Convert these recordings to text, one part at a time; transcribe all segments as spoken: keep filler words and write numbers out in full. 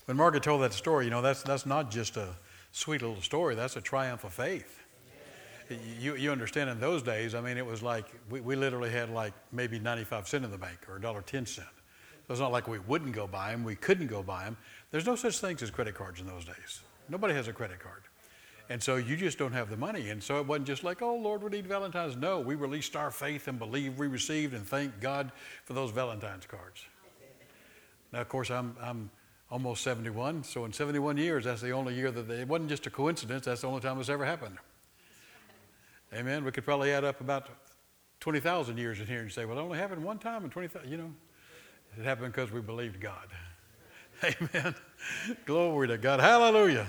when Margaret told that story, you know, that's that's not just a sweet little story. That's a triumph of faith. You you understand in those days, I mean, it was like we, we literally had like maybe ninety-five cents in the bank or a dollar ten cent. So it's not like we wouldn't go buy them. We couldn't go buy them. There's no such things as credit cards in those days. Nobody has a credit card. And so you just don't have the money. And so it wasn't just like, oh, Lord, we need Valentine's. No, we released our faith and believed we received and thank God for those Valentine's cards. Now, of course, I'm I'm almost seventy-one. So in seventy-one years, that's the only year that they, it wasn't just a coincidence. That's the only time it's ever happened. Amen. We could probably add up about twenty thousand years in here and say, well, it only happened one time in twenty thousand. You know, it happened because we believed God. Amen. Glory to God. Hallelujah.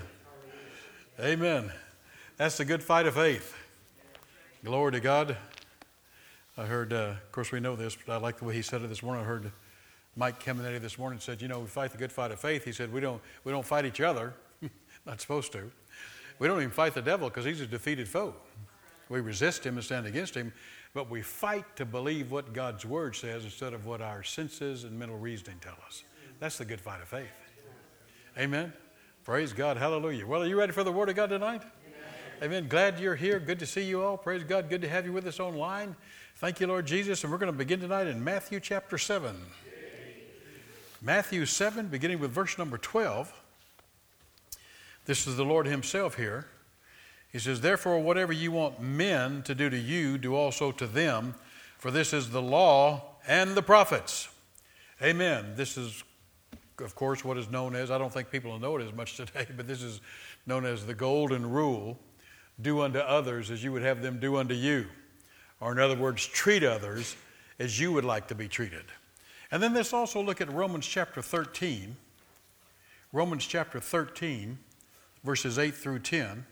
Amen. That's the good fight of faith. Glory to God. I heard, uh, of course, we know this, but I like the way he said it this morning. I heard Mike Caminiti this morning said, you know, we fight the good fight of faith. He said, we don't we don't fight each other. Not supposed to. We don't even fight the devil because he's a defeated foe. We resist him and stand against him, but we fight to believe what God's word says instead of what our senses and mental reasoning tell us. That's the good fight of faith. Amen. Praise God. Hallelujah. Well, are you ready for the word of God tonight? Amen. Amen. Glad you're here. Good to see you all. Praise God. Good to have you with us online. Thank you, Lord Jesus. And we're going to begin tonight in Matthew chapter seven. Matthew seven, beginning with verse number twelve. This is the Lord himself here. He says, therefore, whatever you want men to do to you, do also to them, for this is the law and the prophets. Amen. This is, of course, what is known as, I don't think people know it as much today, but this is known as the golden rule. Do unto others as you would have them do unto you. Or in other words, treat others as you would like to be treated. And then let's also look at Romans chapter thirteen. Romans chapter thirteen, verses eight through ten.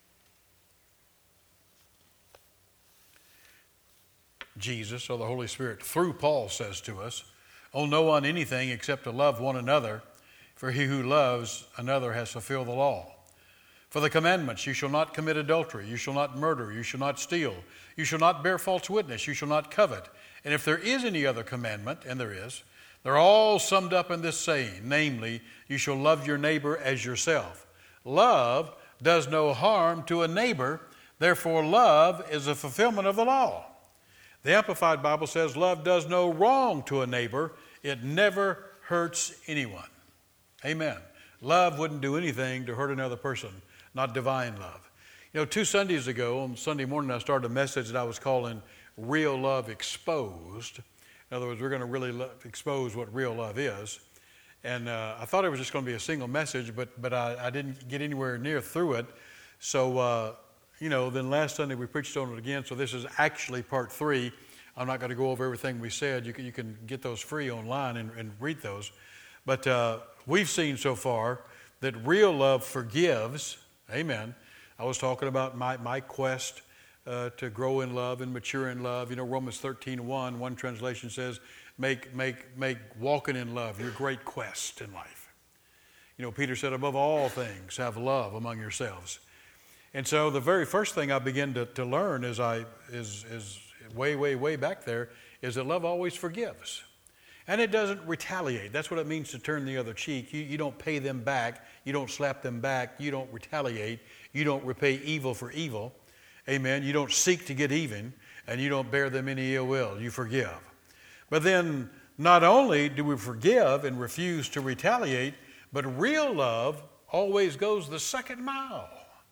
Jesus, or the Holy Spirit, through Paul, says to us, owe no one anything except to love one another, for he who loves another has fulfilled the law. For the commandments, you shall not commit adultery, you shall not murder, you shall not steal, you shall not bear false witness, you shall not covet. And if there is any other commandment, and there is, they're all summed up in this saying, namely, you shall love your neighbor as yourself. Love does no harm to a neighbor, therefore love is a fulfillment of the law. The Amplified Bible says love does no wrong to a neighbor. It never hurts anyone. Amen. Love wouldn't do anything to hurt another person, not divine love. You know, two Sundays ago, on Sunday morning, I started a message that I was calling Real Love Exposed. In other words, we're going to really lo- expose what real love is. And uh, I thought it was just going to be a single message, but but I, I didn't get anywhere near through it. So, uh, you know, then last Sunday we preached on it again. So this is actually part three. I'm not going to go over everything we said. You can, you can get those free online and, and read those. But uh, we've seen so far that real love forgives. Amen. I was talking about my, my quest uh, to grow in love and mature in love. You know, Romans thirteen one, one translation says, make, make, make walking in love your great quest in life. You know, Peter said, above all things, have love among yourselves. And so the very first thing I began to, to learn is I is is way, way, way back there is that love always forgives. And it doesn't retaliate. That's what it means to turn the other cheek. You, you don't pay them back. You don't slap them back. You don't retaliate. You don't repay evil for evil. Amen. You don't seek to get even, and you don't bear them any ill will. You forgive. But then not only do we forgive and refuse to retaliate, but real love always goes the second mile.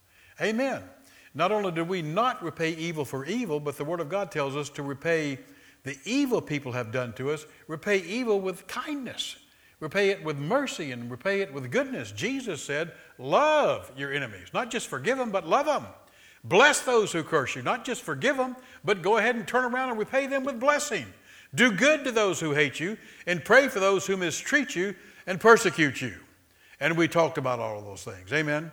Amen. Not only do we not repay evil for evil, but the Word of God tells us to repay the evil people have done to us, repay evil with kindness. Repay it with mercy and repay it with goodness. Jesus said, love your enemies. Not just forgive them, but love them. Bless those who curse you. Not just forgive them, but go ahead and turn around and repay them with blessing. Do good to those who hate you and pray for those who mistreat you and persecute you. And we talked about all of those things. Amen.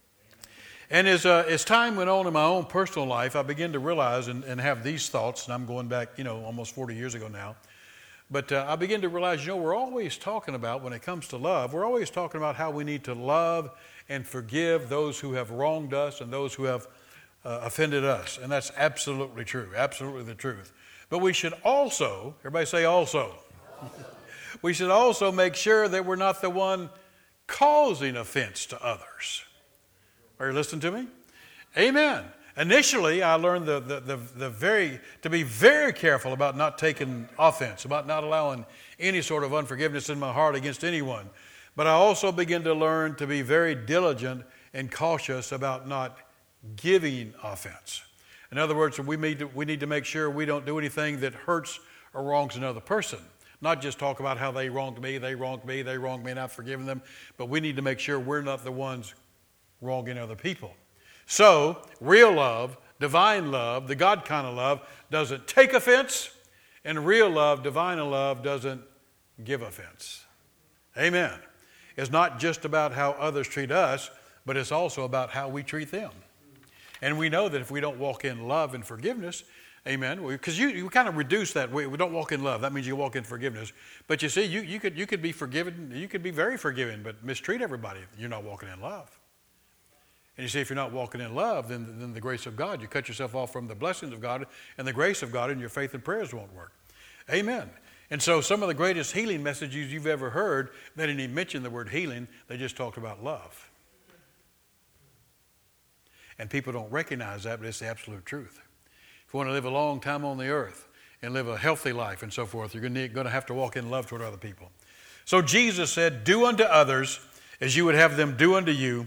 And as, uh, as time went on in my own personal life, I began to realize and, and have these thoughts, and I'm going back, you know, almost forty years ago now. But uh, I began to realize, you know, we're always talking about, when it comes to love, we're always talking about how we need to love and forgive those who have wronged us and those who have uh, offended us. And that's absolutely true, absolutely the truth. But we should also, everybody say also, we should also make sure that we're not the one causing offense to others. Are you listening to me? Amen. Initially, I learned the, the, the, the very to be very careful about not taking offense, about not allowing any sort of unforgiveness in my heart against anyone. But I also began to learn to be very diligent and cautious about not giving offense. In other words, we need to, we need to make sure we don't do anything that hurts or wrongs another person. Not just talk about how they wronged me, they wronged me, they wronged me, and I've forgiven them. But we need to make sure we're not the ones wronging other people. So, real love, divine love, the God kind of love, doesn't take offense. And real love, divine love, doesn't give offense. Amen. It's not just about how others treat us, but it's also about how we treat them. And we know that if we don't walk in love and forgiveness, amen, because you, you kind of reduce that. We, we don't walk in love. That means you walk in forgiveness. But you see, you, you, could, you could be forgiven, you could be very forgiving, but mistreat everybody. You're not walking in love. And you see, if you're not walking in love, then, then the grace of God, you cut yourself off from the blessings of God and the grace of God, and your faith and prayers won't work. Amen. And so some of the greatest healing messages you've ever heard, they didn't even mention the word healing. They just talked about love. And people don't recognize that, but it's the absolute truth. If you want to live a long time on the earth and live a healthy life and so forth, you're going to, going to have to walk in love toward other people. So Jesus said, do unto others as you would have them do unto you.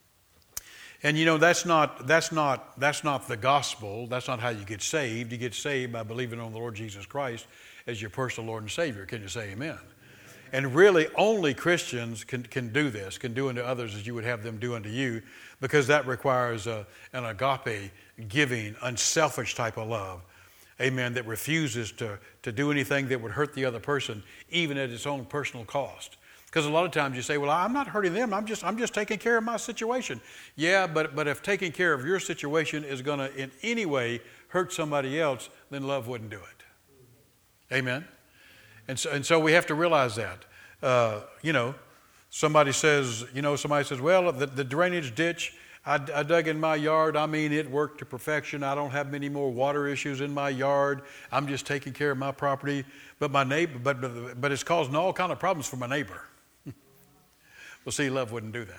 And you know, that's not, that's not, that's not the gospel. That's not how you get saved. You get saved by believing on the Lord Jesus Christ as your personal Lord and Savior. Can you say amen? And really only Christians can, can do this, can do unto others as you would have them do unto you, because that requires a, an agape, giving, unselfish type of love. Amen, that refuses to, to do anything that would hurt the other person, even at its own personal cost. Because a lot of times you say, well, I'm not hurting them. I'm just, I'm just taking care of my situation. Yeah, but, but if taking care of your situation is going to in any way hurt somebody else, then love wouldn't do it. Amen. And so, and so we have to realize that. Uh, you know, somebody says, you know, somebody says, well, the, the drainage ditch I, I dug in my yard, I mean, it worked to perfection. I don't have many more water issues in my yard. I'm just taking care of my property. But my neighbor, but, but, but it's causing all kind of problems for my neighbor. Well, see, love wouldn't do that.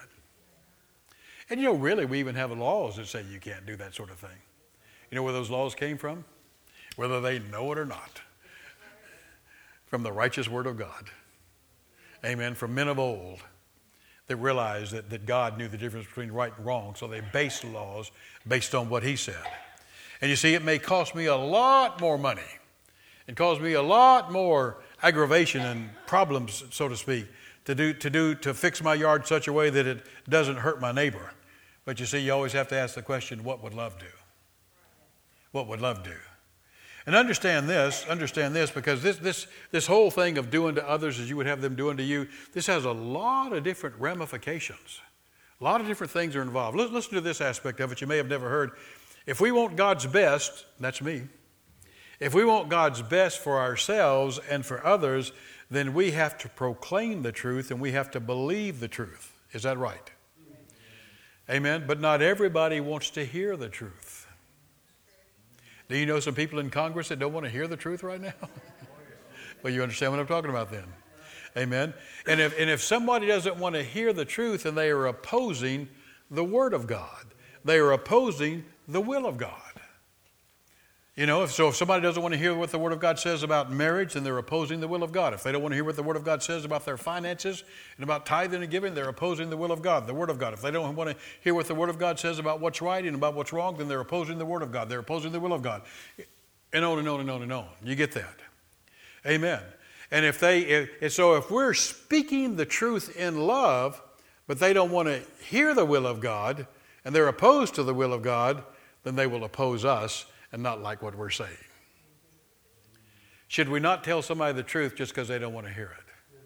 And you know, really, we even have laws that say you can't do that sort of thing. You know where those laws came from? Whether they know it or not. From the righteous word of God. Amen. From men of old that realized that, that God knew the difference between right and wrong, so they based laws based on what he said. And you see, it may cost me a lot more money. It cost me a lot more aggravation and problems, so to speak, to do to do to fix my yard in such a way that it doesn't hurt my neighbor. But you see, you always have to ask the question, what would love do? What would love do? And understand this, understand this, because this this this whole thing of doing to others as you would have them do unto you, this has a lot of different ramifications. A lot of different things are involved. Listen to this aspect of it you may have never heard. If we want God's best, that's me. If we want God's best for ourselves and for others, then we have to proclaim the truth and we have to believe the truth. Is that right? Amen. But not everybody wants to hear the truth. Do you know some people in Congress that don't want to hear the truth right now? Well, you understand what I'm talking about then. Amen. And if, and if somebody doesn't want to hear the truth, then they are opposing the Word of God. They are opposing the will of God. You know, if, so if somebody doesn't want to hear what the Word of God says about marriage, then they're opposing the will of God. If they don't want to hear what the Word of God says about their finances and about tithing and giving, they're opposing the will of God, the Word of God. If they don't want to hear what the Word of God says about what's right and about what's wrong, then they're opposing the Word of God. They're opposing the will of God. And on and on and on and on. You get that? Amen. And if they, if, so if we're speaking the truth in love, but they don't want to hear the will of God, and they're opposed to the will of God, then they will oppose us and not like what we're saying. Should we not tell somebody the truth just because they don't want to hear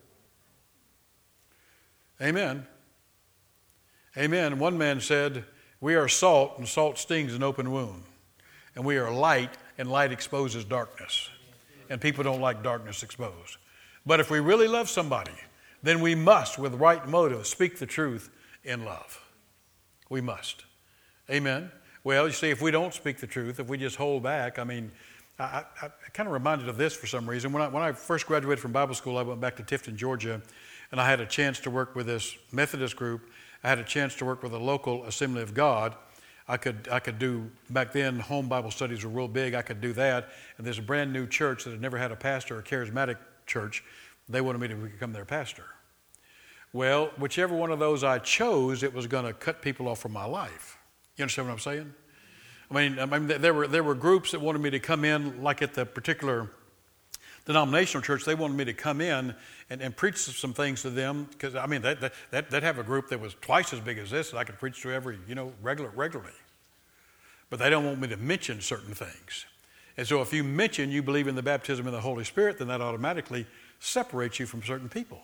it? Amen. Amen. One man said, we are salt, and salt stings an open wound. And we are light, and light exposes darkness. And people don't like darkness exposed. But if we really love somebody, then we must, with right motive, speak the truth in love. We must. Amen. Well, you see, if we don't speak the truth, if we just hold back, I mean, I, I, I kind of reminded of this for some reason. When I, when I first graduated from Bible school, I went back to Tifton, Georgia, and I had a chance to work with this Methodist group. I had a chance to work with a local Assembly of God. I could I could do, back then, home Bible studies were real big. I could do that. And there's a brand new church that had never had a pastor, a charismatic church. They wanted me to become their pastor. Well, whichever one of those I chose, it was going to cut people off from my life. You understand what I'm saying? I mean, I mean, there were there were groups that wanted me to come in, like at the particular denominational church. They wanted me to come in and, and preach some things to them, because I mean, that that they'd have a group that was twice as big as this that I could preach to every you know regular regularly. But they don't want me to mention certain things, and so if you mention you believe in the baptism of the Holy Spirit, then that automatically separates you from certain people.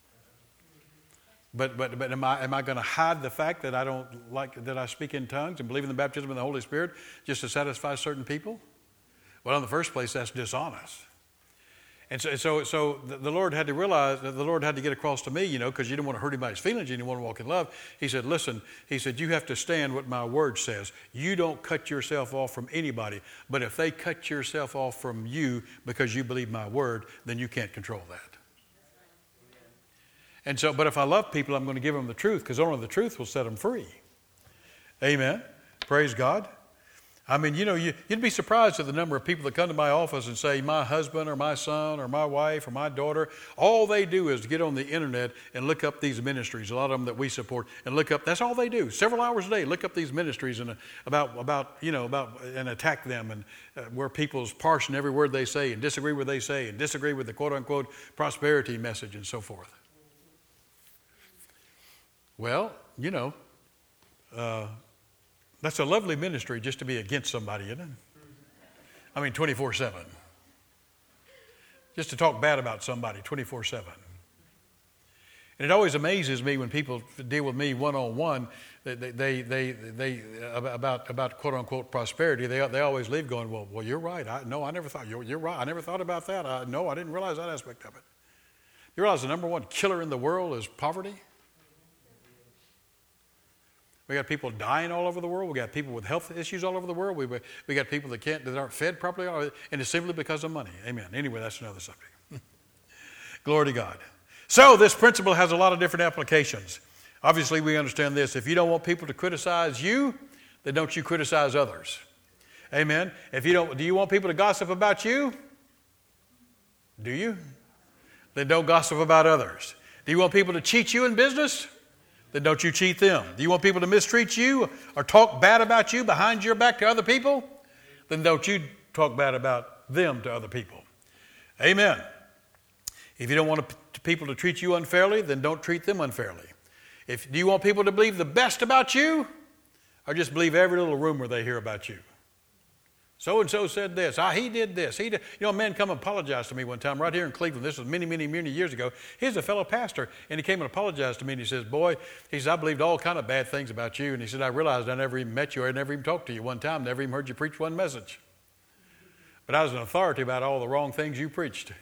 But but but am I am I going to hide the fact that I don't like that I speak in tongues and believe in the baptism of the Holy Spirit just to satisfy certain people? Well, in the first place, that's dishonest. And so so so the Lord had to realize that the Lord had to get across to me, you know, because you didn't want to hurt anybody's feelings, you didn't want to walk in love. He said, "Listen," he said, "you have to stand what my word says. You don't cut yourself off from anybody. But if they cut yourself off from you because you believe my word, then you can't control that." And so, but if I love people, I'm going to give them the truth, because only the truth will set them free. Amen. Praise God. I mean, you know, you, you'd be surprised at the number of people that come to my office and say, my husband or my son or my wife or my daughter, all they do is get on the internet and look up these ministries, a lot of them that we support, and look up, that's all they do, several hours a day, look up these ministries and uh, about, about, you know, about, and attack them, and uh, where people's parsing every word they say and disagree with what they say and disagree with the quote unquote prosperity message and so forth. Well, you know, uh, that's a lovely ministry just to be against somebody, isn't it? I mean, twenty-four seven. Just to talk bad about somebody twenty-four seven. And it always amazes me when people deal with me one-on-one, they, they, they, they, about, about quote-unquote prosperity, they, they always leave going, well, well, you're right. I, no, I never thought, you're, you're right. I never thought about that. I, no, I didn't realize that aspect of it. You realize the number one killer in the world is poverty? We got people dying all over the world. We got people with health issues all over the world. We we got people that can't that aren't fed properly, and it's simply because of money. Amen. Anyway, that's another subject. Glory to God. So this principle has a lot of different applications. Obviously, we understand this. If you don't want people to criticize you, then don't you criticize others. Amen. If you don't, do you want people to gossip about you? Do you? Then don't gossip about others. Do you want people to cheat you in business? Then don't you cheat them. Do you want people to mistreat you or talk bad about you behind your back to other people? Then don't you talk bad about them to other people. Amen. If you don't want people to treat you unfairly, then don't treat them unfairly. If, do you want people to believe the best about you, or just believe every little rumor they hear about you? So-and-so said this. Ah, he did this. He did. You know, a man come and apologized to me one time right here in Cleveland. This was many, many, many years ago. He's a fellow pastor, and he came and apologized to me, and he says, boy, he says, I believed all kind of bad things about you. And he said, I realized I never even met you. I never even talked to you one time. Never even heard you preach one message. But I was an authority about all the wrong things you preached.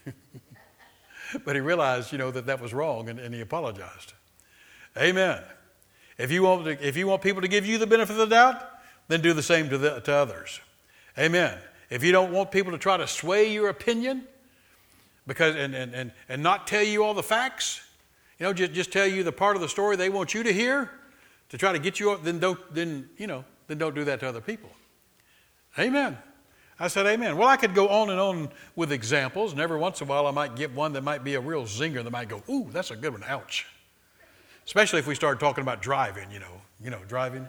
But he realized, you know, that that was wrong, and, and he apologized. Amen. If you want to, if you want people to give you the benefit of the doubt, then do the same to, the, to others. Amen. If you don't want people to try to sway your opinion because and, and, and, and not tell you all the facts, you know, just, just tell you the part of the story they want you to hear to try to get you up, then don't then, you know, then don't do that to other people. Amen. I said amen. Well, I could go on and on with examples, and every once in a while I might get one that might be a real zinger that might go, ooh, that's a good one, ouch. Especially if we start talking about driving, you know, you know, driving.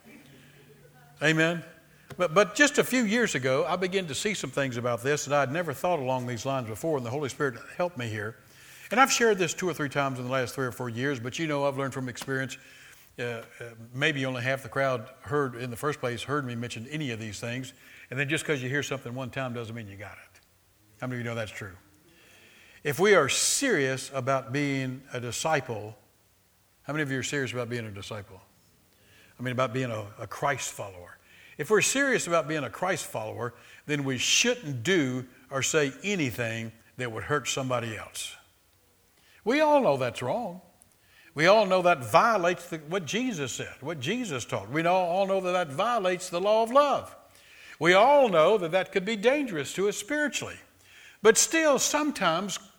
Amen. But but just a few years ago, I began to see some things about this that I'd never thought along these lines before, and the Holy Spirit helped me here. And I've shared this two or three times in the last three or four years, but you know I've learned from experience. Uh, uh, maybe only half the crowd heard, in the first place, heard me mention any of these things. And then just because you hear something one time doesn't mean you got it. How many of you know that's true? If we are serious about being a disciple, how many of you are serious about being a disciple? I mean, about being a, a Christ follower. If we're serious about being a Christ follower, then we shouldn't do or say anything that would hurt somebody else. We all know that's wrong. We all know that violates the, what Jesus said, what Jesus taught. We all, all know that that violates the law of love. We all know that that could be dangerous to us spiritually. But still, sometimes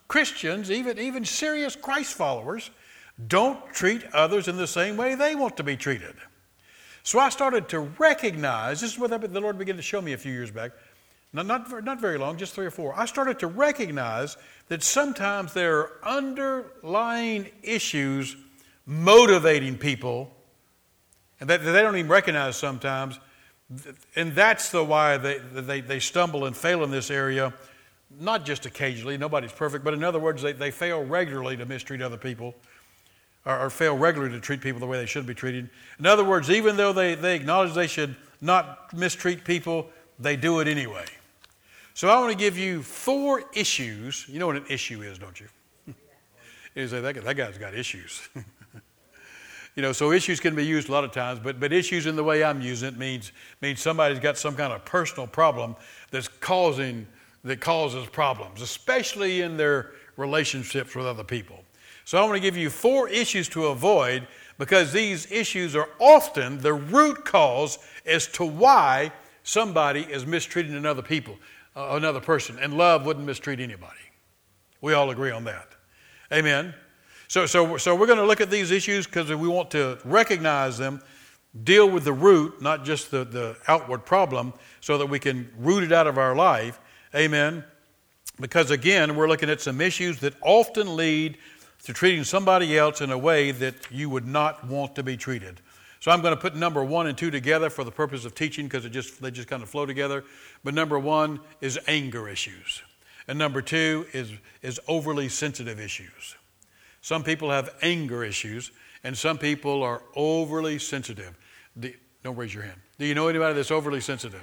Christians, even, even serious Christ followers, don't treat others in the same way they want to be treated. So I started to recognize, this is what the Lord began to show me a few years back, not, not, not very long, just three or four. I started to recognize that sometimes there are underlying issues motivating people, and that they don't even recognize sometimes, and that's the why they, they, they stumble and fail in this area, not just occasionally, nobody's perfect, but in other words, they, they fail regularly to mistreat other people, or, or fail regularly to treat people the way they should be treated. In other words, even though they, they acknowledge they should not mistreat people, they do it anyway. So I want to give you four issues. You know what an issue is, don't you? You say, that, that guy's got issues. You know, so issues can be used a lot of times, but, but issues in the way I'm using it means, means somebody's got some kind of personal problem that's causing, that causes problems, especially in their relationships with other people. So I want to give you four issues to avoid, because these issues are often the root cause as to why somebody is mistreating another people, uh, another person, and love wouldn't mistreat anybody. We all agree on that. Amen. So, so, so we're going to look at these issues because we want to recognize them, deal with the root, not just the, the outward problem, so that we can root it out of our life. Amen. Because again, we're looking at some issues that often lead to treating somebody else in a way that you would not want to be treated. So I'm going to put number one and two together for the purpose of teaching, because it just they just kind of flow together. But number one is anger issues. And number two is, is overly sensitive issues. Some people have anger issues, and some people are overly sensitive. Do, don't raise your hand. Do you know anybody that's overly sensitive?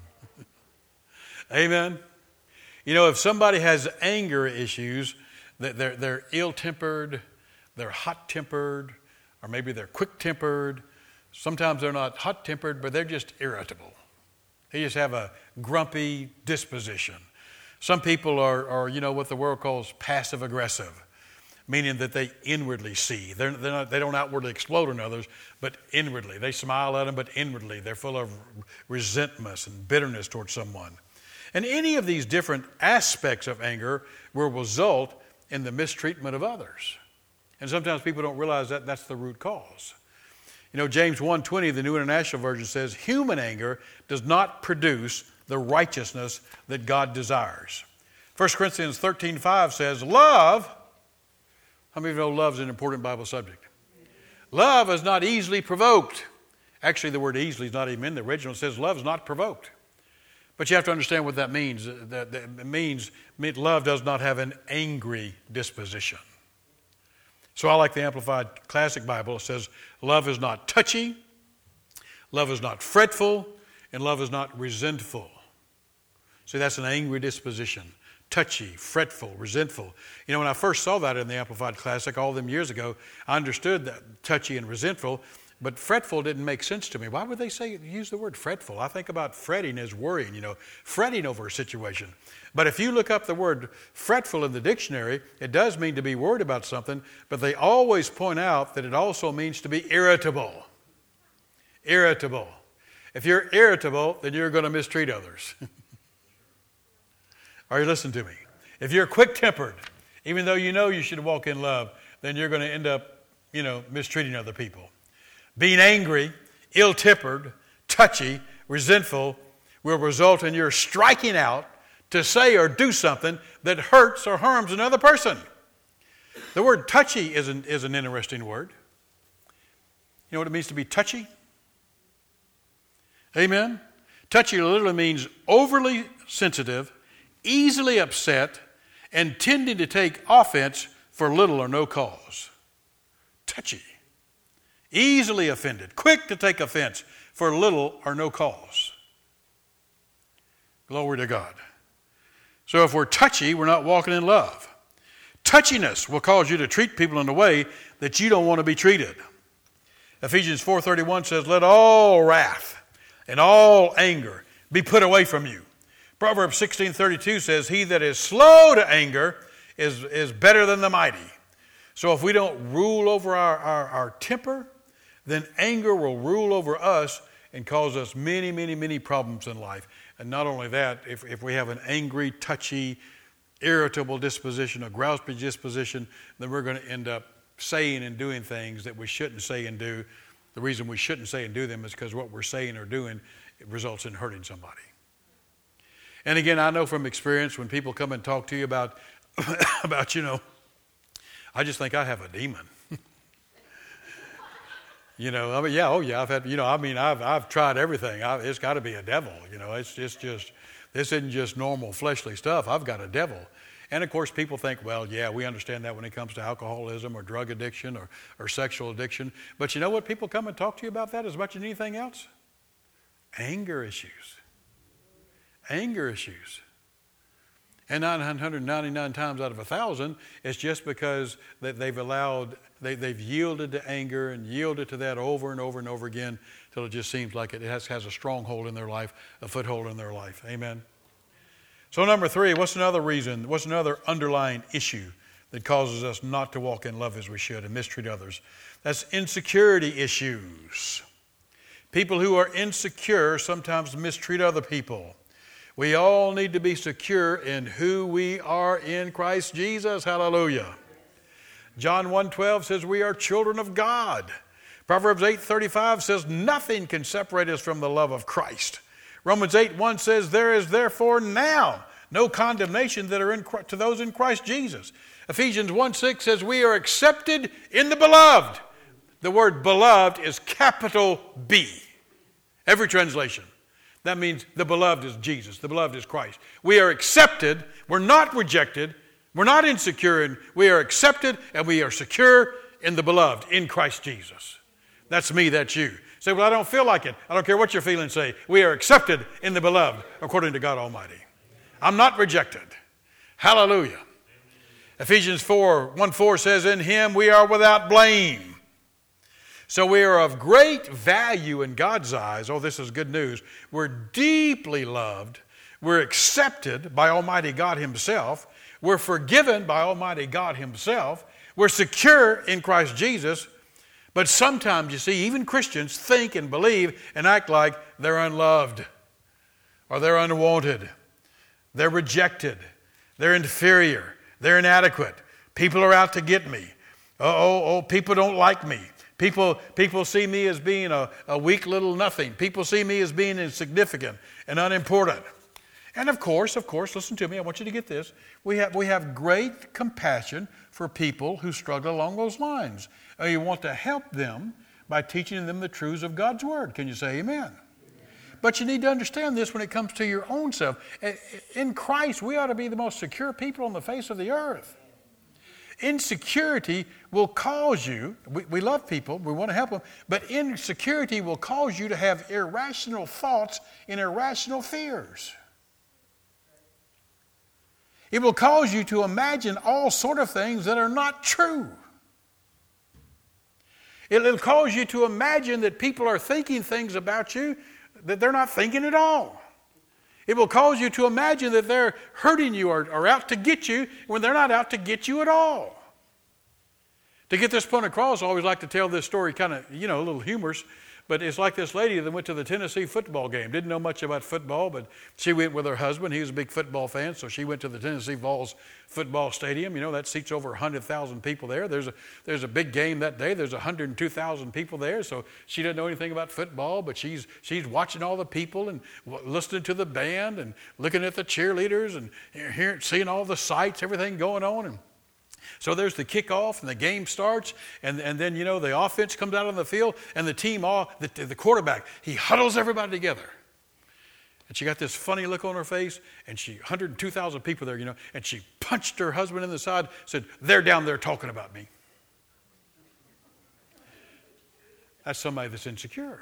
Amen. You know, if somebody has anger issues, they're, they're ill-tempered, they're hot-tempered, or maybe they're quick-tempered. Sometimes they're not hot-tempered, but they're just irritable. They just have a grumpy disposition. Some people are, are you know, what the world calls passive-aggressive, meaning that they inwardly see. They're, they're not, they don't outwardly explode on others, but inwardly. They smile at them, but inwardly they're full of resentment and bitterness towards someone. And any of these different aspects of anger will result in the mistreatment of others. And sometimes people don't realize that that's the root cause. You know, James one twenty, the New International Version says, human anger does not produce the righteousness that God desires. First Corinthians thirteen five says, love, how many of you know love is an important Bible subject? Love is not easily provoked. Actually, the word easily is not even in the original. It says love is not provoked. But you have to understand what that means. That, that it means love does not have an angry disposition. So I like the Amplified Classic Bible. It says love is not touchy, love is not fretful, and love is not resentful. See, that's an angry disposition. Touchy, fretful, resentful. You know, when I first saw that in the Amplified Classic all them years ago, I understood that touchy and resentful, but fretful didn't make sense to me. Why would they say use the word fretful? I think about fretting as worrying, you know, fretting over a situation. But if you look up the word fretful in the dictionary, it does mean to be worried about something, but they always point out that it also means to be irritable. Irritable. If you're irritable, then you're going to mistreat others. Are you listening to me? If you're quick-tempered, even though you know you should walk in love, then you're going to end up, you know, mistreating other people. Being angry, ill-tempered, touchy, resentful will result in your striking out to say or do something that hurts or harms another person. The word touchy is an, is an interesting word. You know what it means to be touchy? Amen? Touchy literally means overly sensitive, easily upset, and tending to take offense for little or no cause. Touchy. Easily offended, quick to take offense for little or no cause. Glory to God. So if we're touchy, we're not walking in love. Touchiness will cause you to treat people in a way that you don't want to be treated. Ephesians four thirty-one says, let all wrath and all anger be put away from you. Proverbs sixteen thirty-two says, he that is slow to anger is, is better than the mighty. So if we don't rule over our, our, our temper, then anger will rule over us and cause us many, many, many problems in life. And not only that, if, if we have an angry, touchy, irritable disposition, a grouchy disposition, then we're going to end up saying and doing things that we shouldn't say and do. The reason we shouldn't say and do them is because what we're saying or doing it results in hurting somebody. And again, I know from experience when people come and talk to you about, about you know, I just think I have a demon. You know, I mean, yeah, oh yeah, I've had, you know, I mean, I've I've tried everything. I, it's got to be a devil. You know, it's just just this isn't just normal fleshly stuff. I've got a devil. And of course, people think, well, yeah, we understand that when it comes to alcoholism or drug addiction or, or sexual addiction. But you know what? People come and talk to you about that as much as anything else? Anger issues. Anger issues. And nine hundred ninety-nine times out of a thousand, it's just because that they've allowed, they, they've yielded to anger and yielded to that over and over and over again till it just seems like it has, has a stronghold in their life, a foothold in their life. Amen. So number three, what's another reason, what's another underlying issue that causes us not to walk in love as we should and mistreat others? That's insecurity issues. People who are insecure sometimes mistreat other people. We all need to be secure in who we are in Christ Jesus. Hallelujah. John one twelve says we are children of God. Proverbs eight thirty-five says nothing can separate us from the love of Christ. Romans eight one says there is therefore now no condemnation that are in, to those in Christ Jesus. Ephesians one six says we are accepted in the beloved. The word beloved is capital B. Every translation. That means the beloved is Jesus. The beloved is Christ. We are accepted. We're not rejected. We're not insecure. And we are accepted and we are secure in the beloved, in Christ Jesus. That's me, that's you. Say, well, I don't feel like it. I don't care what you're feeling. Say, we are accepted in the beloved according to God Almighty. I'm not rejected. Hallelujah. Ephesians four, one four says, in him we are without blame. So we are of great value in God's eyes. Oh, this is good news. We're deeply loved. We're accepted by Almighty God himself. We're forgiven by Almighty God himself. We're secure in Christ Jesus. But sometimes, you see, even Christians think and believe and act like they're unloved or they're unwanted. They're rejected. They're inferior. They're inadequate. People are out to get me. Oh, oh, people don't like me. People, people see me as being a, a weak little nothing. People see me as being insignificant and unimportant. And of course, of course, listen to me. I want you to get this. We have, we have great compassion for people who struggle along those lines. And you want to help them by teaching them the truths of God's Word. Can you say amen? Amen? But you need to understand this when it comes to your own self. In Christ, we ought to be the most secure people on the face of the earth. Insecurity will cause you, we, we love people, we want to help them, but insecurity will cause you to have irrational thoughts and irrational fears. It will cause you to imagine all sort of things that are not true. It'll cause you to imagine that people are thinking things about you that they're not thinking at all. It will cause you to imagine that they're hurting you or, or out to get you when they're not out to get you at all. To get this point across, I always like to tell this story kind of, you know, a little humorous, but it's like this lady that went to the Tennessee football game. Didn't know much about football, but she went with her husband. He was a big football fan, so she went to the Tennessee Vols football stadium. You know, that seats over one hundred thousand people there. There's a, there's a big game that day. There's one hundred two thousand people there, so she doesn't know anything about football, but she's, she's watching all the people and listening to the band and looking at the cheerleaders and hearing, seeing all the sights, everything going on. And so there's the kickoff and the game starts, and, and then, you know, the offense comes out on the field, and the team, all the, the quarterback, he huddles everybody together. And she got this funny look on her face, and she, one hundred two thousand people there, you know, and she punched her husband in the side, said, they're down there talking about me. That's somebody that's insecure.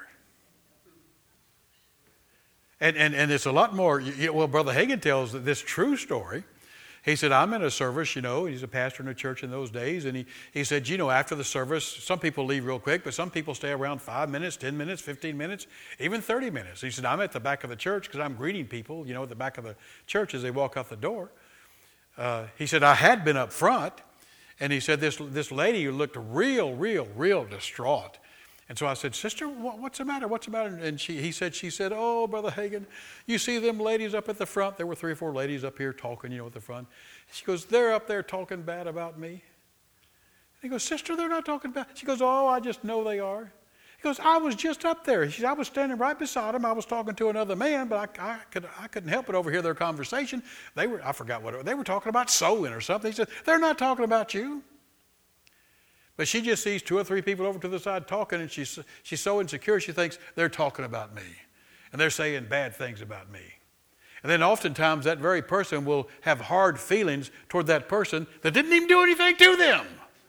And, and, and it's a lot more, you, well, Brother Hagin tells this true story. He said, I'm in a service, you know, he's a pastor in a church in those days, and he, he said, you know, after the service, some people leave real quick, but some people stay around five minutes, ten minutes, fifteen minutes, even thirty minutes. He said, I'm at the back of the church because I'm greeting people, you know, at the back of the church as they walk out the door. Uh, he said, I had been up front, and he said, this, this lady who looked real, real, real distraught. And so I said, sister, what, what's the matter? What's the matter? And she, he said, she said, oh, Brother Hagin, you see them ladies up at the front? There were three or four ladies up here talking, you know, at the front. She goes, they're up there talking bad about me. And he goes, sister, they're not talking bad. She goes, oh, I just know they are. He goes, I was just up there. She said, I was standing right beside him. I was talking to another man, but I, I, could, I couldn't help but overhear their conversation. They were, I forgot what it was. They were talking about sewing or something. He said, they're not talking about you. But she just sees two or three people over to the side talking, and she's, she's so insecure, she thinks they're talking about me. And they're saying bad things about me. And then oftentimes that very person will have hard feelings toward that person that didn't even do anything to them.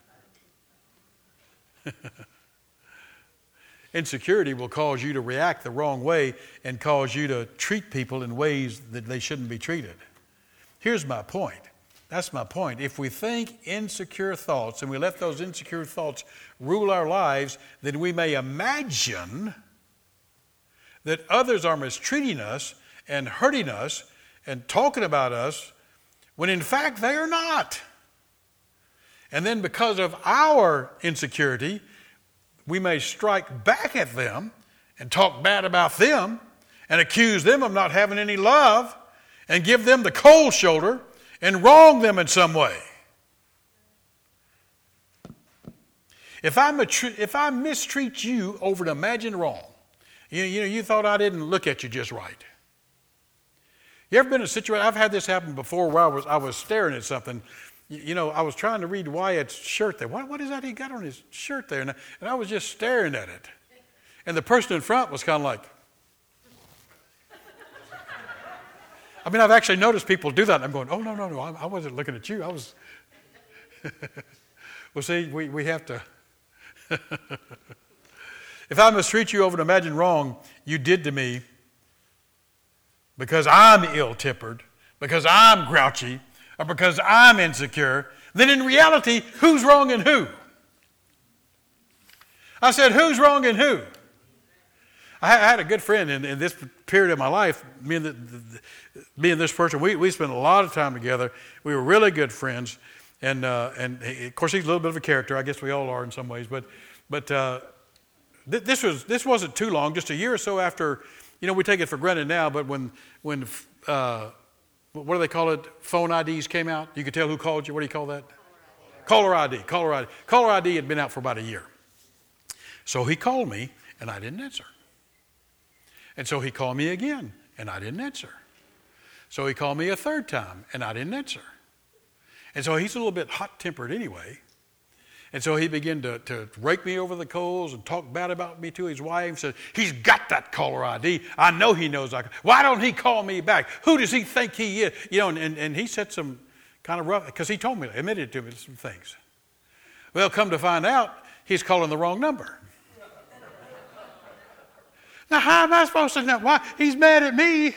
Insecurity will cause you to react the wrong way and cause you to treat people in ways that they shouldn't be treated. Here's my point. That's my point. If we think insecure thoughts and we let those insecure thoughts rule our lives, then we may imagine that others are mistreating us and hurting us and talking about us when in fact they are not. And then because of our insecurity, we may strike back at them and talk bad about them and accuse them of not having any love and give them the cold shoulder and wrong them in some way. If I, if I mistreat you over an imagined wrong, you, you know, you thought I didn't look at you just right. You ever been in a situation, I've had this happen before where I was, I was staring at something. You, you know, I was trying to read Wyatt's shirt there. What, what is that he got on his shirt there? And I, and I was just staring at it. And the person in front was kind of like, I mean, I've actually noticed people do that. And I'm going, oh, no, no, no, I, I wasn't looking at you. I was. Well, see, we, we have to. If I mistreat you over an imagined wrong you did to me because I'm ill-tempered, because I'm grouchy, or because I'm insecure, then in reality, who's wrong and who? I said, who's wrong and who? I had a good friend in, in this period of my life. Me and, the, the, me and this person, we, we spent a lot of time together. We were really good friends. And, uh, and he, of course, he's a little bit of a character. I guess we all are in some ways. But, but uh, th- this, was, this wasn't too long, just a year or so after, you know, we take it for granted now, but when, when uh, what do they call it, phone I Ds came out, you could tell who called you. What do you call that? Caller I D. Caller I D. Caller I D had been out for about a year. So he called me, and I didn't answer. And so he called me again, and I didn't answer. So he called me a third time, and I didn't answer. And so he's a little bit hot-tempered anyway. And so he began to, to rake me over the coals and talk bad about me to his wife. Said, he's got that caller I D. I know he knows I can. Why don't he call me back? Who does he think he is? You know, and, and, and he said some kind of rough, because he told me, admitted to me some things. Well, come to find out, he's calling the wrong number. Now, how am I supposed to know? Why? He's mad at me.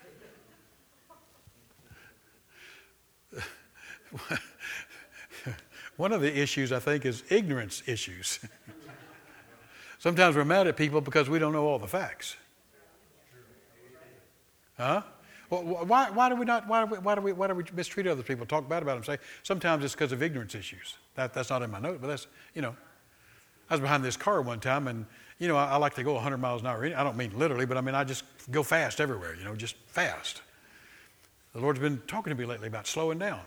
One of the issues, I think, is ignorance issues. Sometimes we're mad at people because we don't know all the facts. Huh? Well, why, why do we not? Why do we? Why do we? Why do we mistreat other people? Talk bad about them. Say sometimes it's because of ignorance issues. That, that's not in my note, but that's, you know. I was behind this car one time, and you know I, I like to go one hundred miles an hour. I don't mean literally, but I mean I just go fast everywhere. You know, just fast. The Lord's been talking to me lately about slowing down.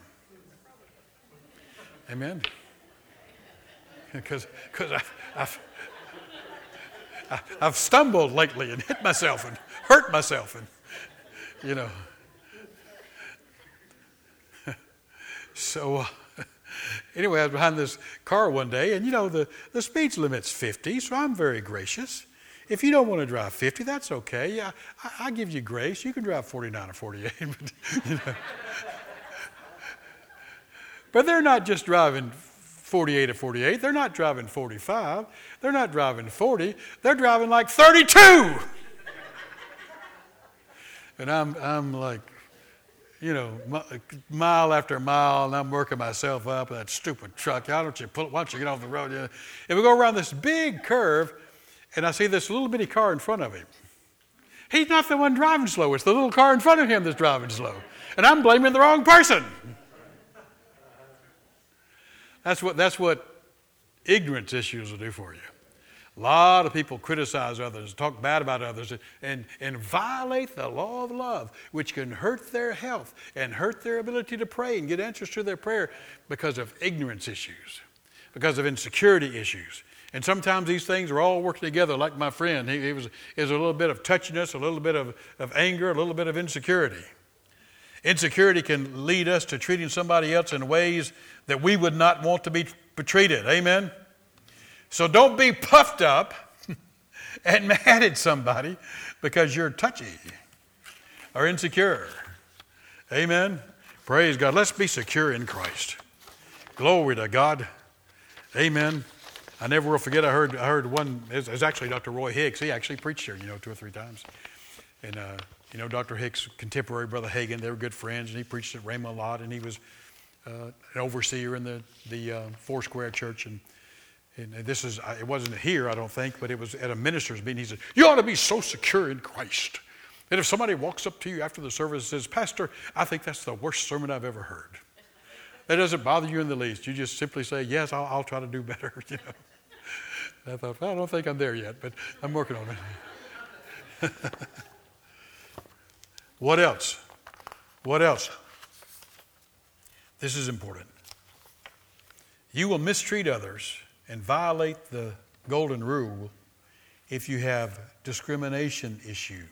Amen. Because because I've, I've I've stumbled lately and hit myself and hurt myself and you know. So uh, anyway, I was behind this car one day, and you know the the speed limit's fifty, so I'm very gracious. If you don't want to drive fifty, that's okay. Yeah, I, I give you grace. You can drive forty-nine or forty-eight. But, you know. But they're not just driving forty-eight or forty-eight. They're not driving forty-five. They're not driving forty. They're driving like thirty-two. And I'm I'm like, you know, mile after mile, and I'm working myself up with that stupid truck. Why don't you pull? Why don't you get off the road? And we go around this big curve, and I see this little bitty car in front of him. He's not the one driving slow. It's the little car in front of him that's driving slow. And I'm blaming the wrong person. That's what, that's what ignorance issues will do for you. A lot of people criticize others, talk bad about others, and, and violate the law of love, which can hurt their health and hurt their ability to pray and get answers to their prayer because of ignorance issues, because of insecurity issues. And sometimes these things are all working together, like my friend. He, he was, he was a little bit of touchiness, a little bit of, of anger, a little bit of insecurity. Insecurity can lead us to treating somebody else in ways that we would not want to be treated. Amen? So don't be puffed up and mad at somebody because you're touchy or insecure. Amen? Praise God. Let's be secure in Christ. Glory to God. Amen. I never will forget, I heard I heard one, it was actually Doctor Roy Hicks. He actually preached here, you know, two or three times. And, uh, you know, Doctor Hicks' contemporary, Brother Hagin, they were good friends, and he preached at Rhema a lot, and he was uh, an overseer in the, the uh, Four Square Church. And, and this is, it wasn't here, I don't think, but it was at a minister's meeting. He said, you ought to be so secure in Christ that if somebody walks up to you after the service and says, Pastor, I think that's the worst sermon I've ever heard. That doesn't bother you in the least. You just simply say, yes, I'll, I'll try to do better, you know. I thought, well, I don't think I'm there yet, but I'm working on it. What else? What else? This is important. You will mistreat others and violate the golden rule if you have discrimination issues.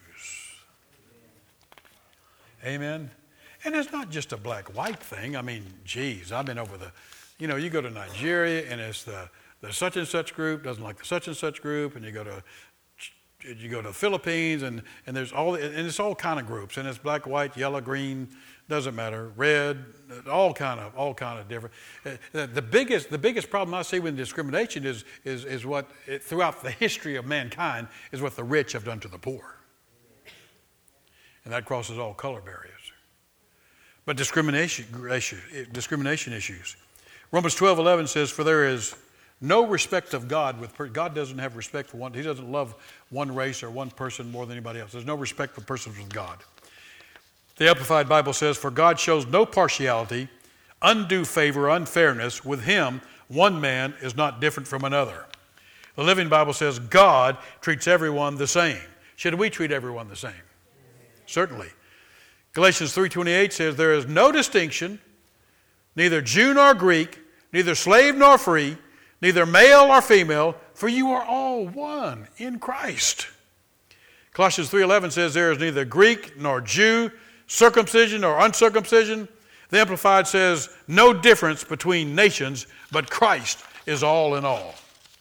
Amen? And it's not just a black-white thing. I mean, geez, I've been over the, you know, you go to Nigeria and it's the The such and such group doesn't like the such and such group, and you go to you go to the Philippines, and, and there's all and it's all kind of groups, and it's black, white, yellow, green, doesn't matter, red, all kind of all kind of different. Uh, the biggest the biggest problem I see with discrimination is is is what it, throughout the history of mankind is what the rich have done to the poor, and that crosses all color barriers. But discrimination discrimination issues. Romans twelve eleven says, "For there is no respect of God with per- God doesn't have respect for one. He doesn't love one race or one person more than anybody else. There's no respect for persons with God." The Amplified Bible says, "For God shows no partiality, undue favor, unfairness. With him, one man is not different from another." The Living Bible says, God treats everyone the same. Should we treat everyone the same? Certainly. Galatians three twenty-eight says, "There is no distinction, neither Jew nor Greek, neither slave nor free, neither male or female, for you are all one in Christ." Colossians three eleven says, "There is neither Greek nor Jew, circumcision or uncircumcision." The Amplified says, "No difference between nations, but Christ is all in all."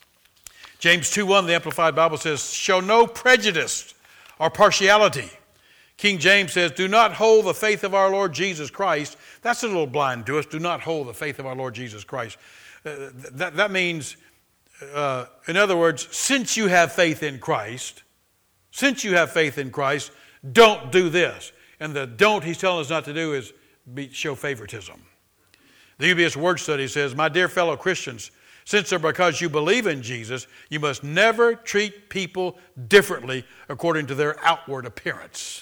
James two one, the Amplified Bible says, "Show no prejudice or partiality." King James says, "Do not hold the faith of our Lord Jesus Christ." That's a little blind to us. Do not hold the faith of our Lord Jesus Christ. Uh, that, that means, uh, in other words, since you have faith in Christ, since you have faith in Christ, don't do this. And the don't he's telling us not to do is be, show favoritism. The U B S Word Study says, "My dear fellow Christians, since or because you believe in Jesus, you must never treat people differently according to their outward appearance."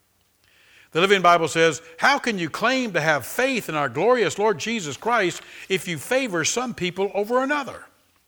The Living Bible says, "How can you claim to have faith in our glorious Lord Jesus Christ if you favor some people over another?"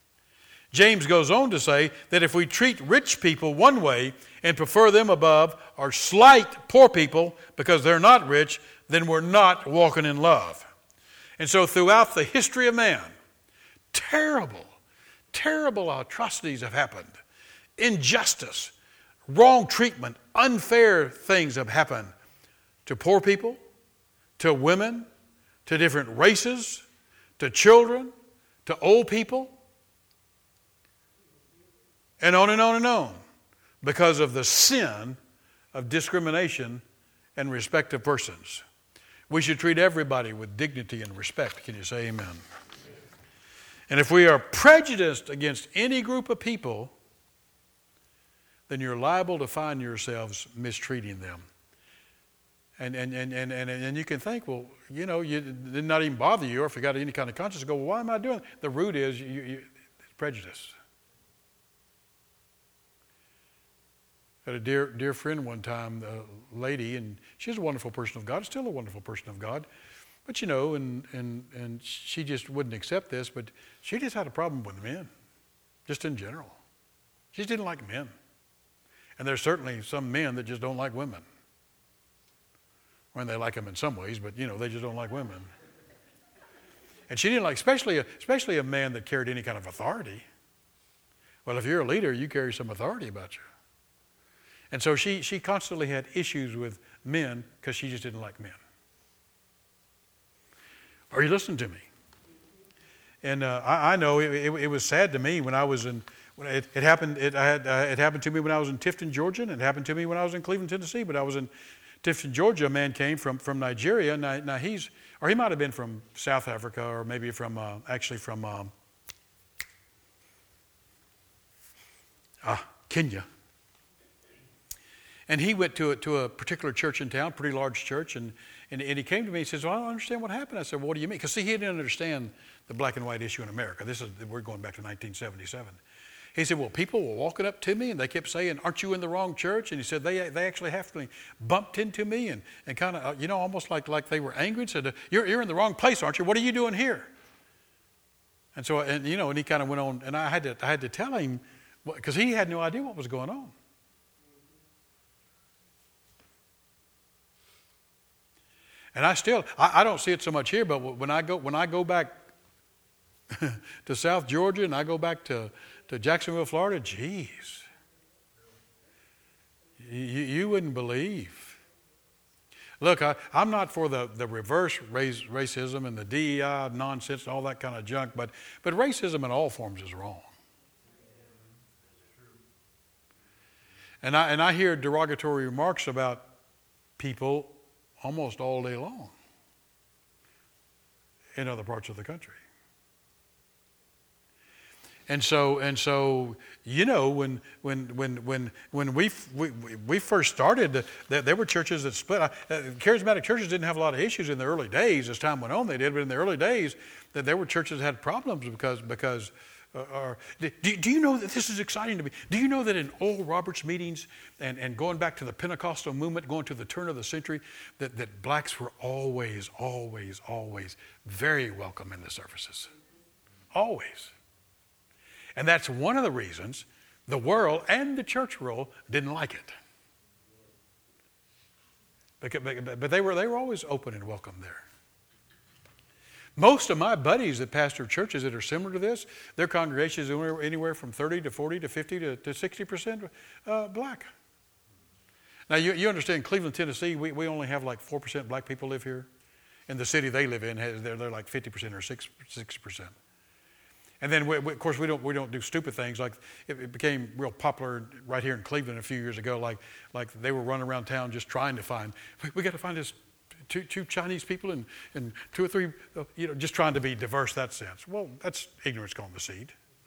James goes on to say that if we treat rich people one way and prefer them above or slight poor people because they're not rich, then we're not walking in love. And so throughout the history of man, terrible, terrible atrocities have happened. Injustice, wrong treatment, unfair things have happened to poor people, to women, to different races, to children, to old people, and on and on and on, because of the sin of discrimination and respect of persons. We should treat everybody with dignity and respect. Can you say amen? And if we are prejudiced against any group of people, then you're liable to find yourselves mistreating them. And and, and, and, and and you can think, well, you know, you, it did not even bother you, or if you got any kind of conscience, go, well, why am I doing it? The root is you, you, it's prejudice. I had a dear dear friend one time, a lady, and she's a wonderful person of God, still a wonderful person of God. But, you know, and, and, and she just wouldn't accept this, but she just had a problem with men, just in general. She just didn't like men. And there's certainly some men that just don't like women. Well, they like them in some ways, but, you know, they just don't like women. And she didn't like, especially a, especially a man that carried any kind of authority. Well, if you're a leader, you carry some authority about you. And so she, she constantly had issues with men because she just didn't like men. Are you listening to me? And uh, I, I know it, it, it was sad to me when I was in, when it, it happened, it, I had, uh, it happened to me when I was in Tifton, Georgia, and it happened to me when I was in Cleveland, Tennessee. But I was in Tifton, Georgia. A man came from, from Nigeria. Now, now he's, or he might have been from South Africa, or maybe from, uh, actually from um, ah, Kenya. And he went to a, to a particular church in town, pretty large church, and, and, and he came to me and says, well, I don't understand what happened. I said, well, what do you mean? Because see, he didn't understand the black and white issue in America. This is, we're going back to nineteen seventy-seven. He said, well, people were walking up to me and they kept saying, aren't you in the wrong church? And he said, they they actually have to bumped into me and, and kind of, you know, almost like, like they were angry and said, you're, you're in the wrong place, aren't you? What are you doing here? And so, and you know, and he kind of went on, and I had to, I had to tell him, because he had no idea what was going on. And I still, I, I don't see it so much here, but when I go, when I go back to South Georgia and I go back to, to Jacksonville, Florida, geez, you, you wouldn't believe. Look, I, I'm not for the, the reverse race, racism and the D E I nonsense and all that kind of junk, but, but racism in all forms is wrong. And I, and I hear derogatory remarks about people almost all day long in other parts of the country. And so, and so, you know, when when when when when we we, we first started, there, there were churches that split. Uh, charismatic churches didn't have a lot of issues in the early days. As time went on, they did. But in the early days, that there were churches that had problems because because. Uh, or, do, do you know that this is exciting to me? Do you know that in Oral Roberts meetings and, and going back to the Pentecostal movement, going to the turn of the century, that, that blacks were always, always, always very welcome in the services? Always. And that's one of the reasons the world and the church world didn't like it. But, but they were they were always open and welcome there. Most of my buddies that pastor churches that are similar to this, their congregations are anywhere from thirty to forty to fifty to, to sixty percent uh, black. Now, you, you understand, Cleveland, Tennessee, we, we only have like four percent black people live here. And the city they live in, has, they're, they're like fifty percent or six percent. And then, we, we, of course, we don't we don't do stupid things. Like it, it became real popular right here in Cleveland a few years ago. Like like they were running around town just trying to find, we, we got to find this Two, two Chinese people and, and two or three, you know, just trying to be diverse that sense. Well, that's ignorance gone to seed.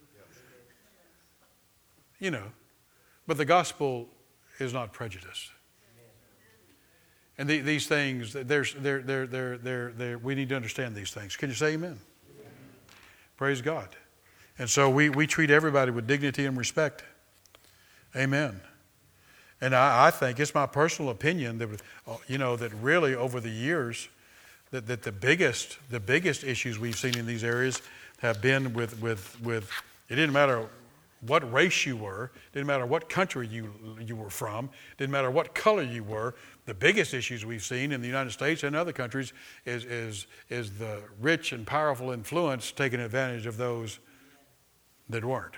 You know, but the gospel is not prejudice. And the, these things, there's, they're, they're, they're, they're, they're, we need to understand these things. Can you say amen? Amen. Praise God. And so we, we treat everybody with dignity and respect. Amen. And I, I think it's my personal opinion that, you know, that really over the years, that, that the biggest the biggest issues we've seen in these areas have been with with with. It didn't matter what race you were, didn't matter what country you you were from, didn't matter what color you were. The biggest issues we've seen in the United States and other countries is is is the rich and powerful influence taking advantage of those that weren't.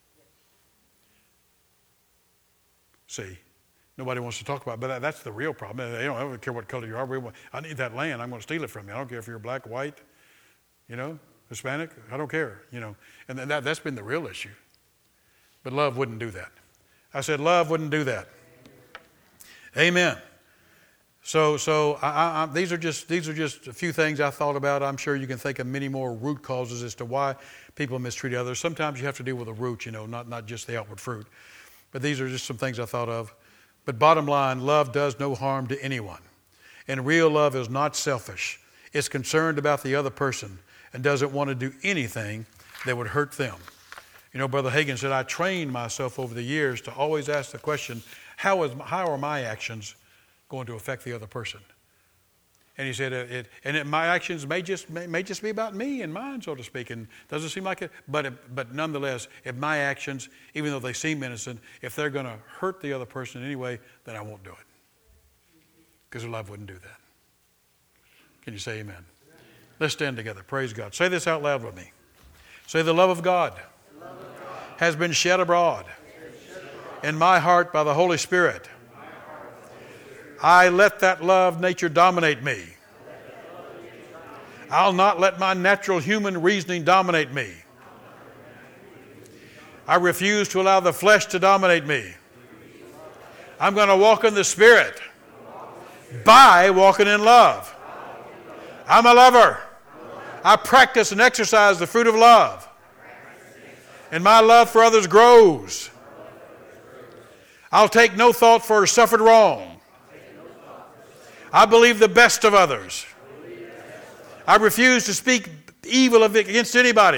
See. Nobody wants to talk about it, but that, that's the real problem. They don't, I don't care what color you are. We want, I need that land. I'm going to steal it from you. I don't care if you're black, white, you know, Hispanic. I don't care, you know. And that, that's been the real issue. But love wouldn't do that. I said love wouldn't do that. Amen. So, so I, I, these are just these are just a few things I thought about. I'm sure you can think of many more root causes as to why people mistreat others. Sometimes you have to deal with the root, you know, not not just the outward fruit. But these are just some things I thought of. But bottom line, love does no harm to anyone. And real love is not selfish. It's concerned about the other person and doesn't want to do anything that would hurt them. You know, Brother Hagin said, I trained myself over the years to always ask the question, how is how are my actions going to affect the other person? And he said, uh, it, and it, my actions may just may, may just be about me and mine, so to speak. And doesn't seem like it, but it, but nonetheless, if my actions, even though they seem innocent, if they're going to hurt the other person in any way, then I won't do it, because love wouldn't do that. Can you say amen? Amen? Let's stand together. Praise God. Say this out loud with me. Say, the love of God, the love of God has been shed abroad, shed abroad in my heart by the Holy Spirit. I let that love nature dominate me. I'll not let my natural human reasoning dominate me. I refuse to allow the flesh to dominate me. I'm going to walk in the Spirit by walking in love. I'm a lover. I practice and exercise the fruit of love. And my love for others grows. I'll take no thought for suffered wrong. I believe the best of others. I refuse to speak evil against anybody.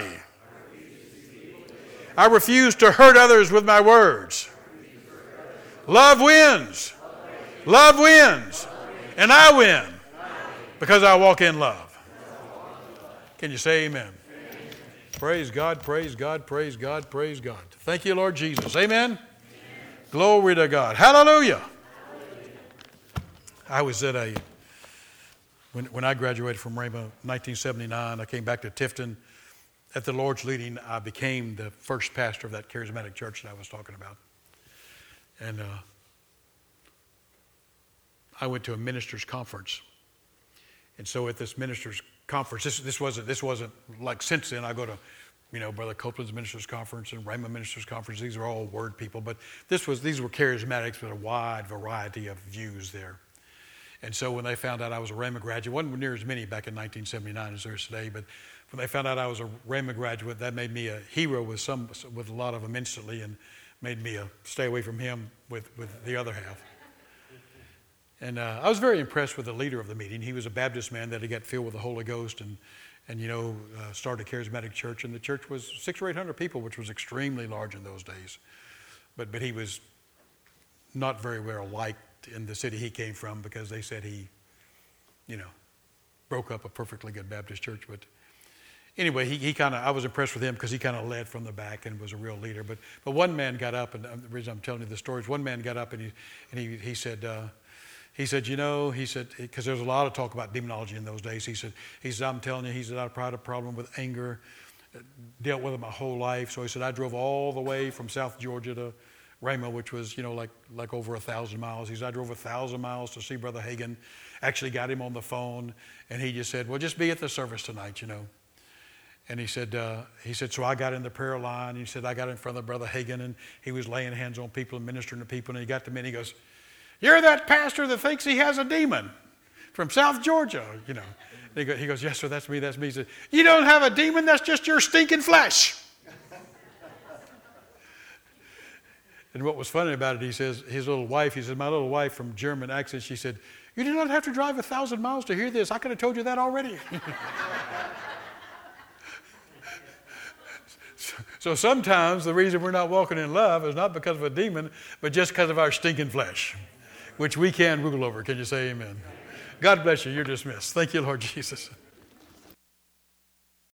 I refuse to hurt others with my words. Love wins. Love wins. And I win because I walk in love. Can you say amen? Praise God, praise God, praise God, praise God. Thank you, Lord Jesus. Amen? Glory to God. Hallelujah. I was at a, when, when I graduated from Rhema in nineteen seventy-nine, I came back to Tifton. At the Lord's leading, I became the first pastor of that charismatic church that I was talking about. And uh, I went to a ministers' conference. And so at this ministers' conference, this, this, wasn't, this wasn't like since then I go to, you know, Brother Copeland's ministers' conference and Rhema ministers' conference. These are all word people. But this was these were charismatics with a wide variety of views there. And so when they found out I was a Rhema graduate, wasn't near as many back in nineteen seventy-nine as there is today, but when they found out I was a Rhema graduate, that made me a hero with some, with a lot of them instantly, and made me a stay away from him with, with the other half. And uh, I was very impressed with the leader of the meeting. He was a Baptist man that had got filled with the Holy Ghost and, and you know, uh, started a charismatic church. And the church was six or eight hundred people, which was extremely large in those days. But but he was not very well liked in the city he came from, because they said he, you know, broke up a perfectly good Baptist church. But anyway, he, he kind of, I was impressed with him because he kind of led from the back and was a real leader. But but one man got up, and the reason I'm telling you the story is one man got up and he and he he said uh, he said you know he said because there was a lot of talk about demonology in those days. He said he said I'm telling you, he said I've had a problem with anger, dealt with it my whole life. So he said I drove all the way from South Georgia to Rhema, which was, you know, like like over a thousand miles. He said, I drove a thousand miles to see Brother Hagin. Actually got him on the phone, and he just said, well, just be at the service tonight, you know. And he said, uh, he said, so I got in the prayer line. He said, I got in front of Brother Hagin, and he was laying hands on people and ministering to people. And he got to me, and he goes, you're that pastor that thinks he has a demon from South Georgia, you know. And he goes, yes, sir, that's me, that's me. He said, you don't have a demon, that's just your stinking flesh. And what was funny about it, he says, his little wife, he said, my little wife from German accent, she said, you did not have to drive a thousand miles to hear this. I could have told you that already. so, so sometimes the reason we're not walking in love is not because of a demon, but just because of our stinking flesh, which we can rule over. Can you say amen? God bless you. You're dismissed. Thank you, Lord Jesus.